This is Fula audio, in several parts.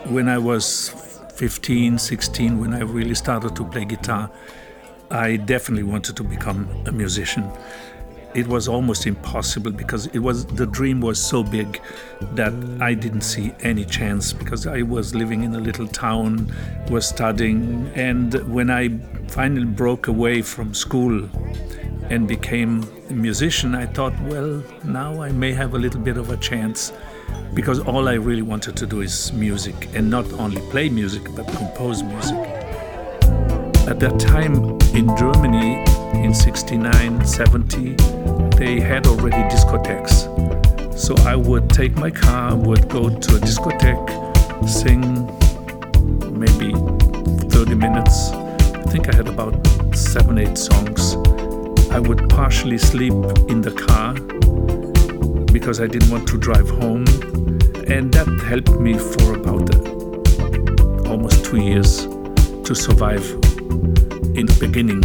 When I was 15, 16, when I really started to play guitar, I definitely wanted to become a musician. It was almost impossible because the dream was so big that I didn't see any chance, because I was living in a little town, was studying, and when I finally broke away from school and became a musician, I thought, well, now I may have a little bit of a chance, because all I really wanted to do is music, and not only play music but compose music. At that time in Germany, in 69, 70, they had already discotheques. So I would take my car, would go to a discotheque, sing maybe 30 minutes. I think I had about 7, 8 songs. I would partially sleep in the car because I didn't want to drive home. And that helped me for about almost 2 years to survive in the beginning.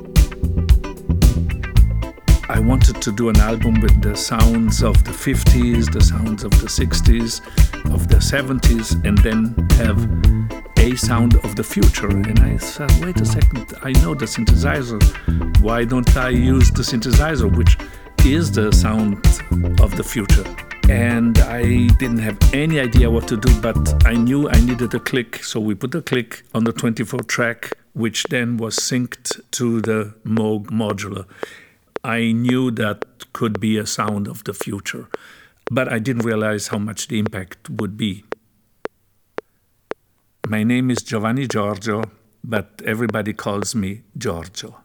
I wanted to do an album with the sounds of the 50s, the sounds of the 60s, of the 70s, and then have a sound of the future. And I said, wait a second, I know the synthesizer. Why don't I use the synthesizer, which is the sound of the future? And I didn't have any idea what to do, but I knew I needed a click. So we put a click on the 24 track, which then was synced to the Moog modular. I knew that could be a sound of the future, but I didn't realize how much the impact would be. My name is Giovanni Giorgio, but everybody calls me Giorgio.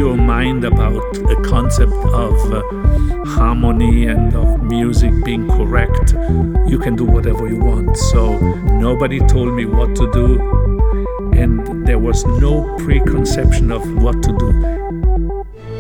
your mind about a concept of harmony and of music being correct, you can do whatever you want. So nobody told me what to do, and there was no preconception of what to do.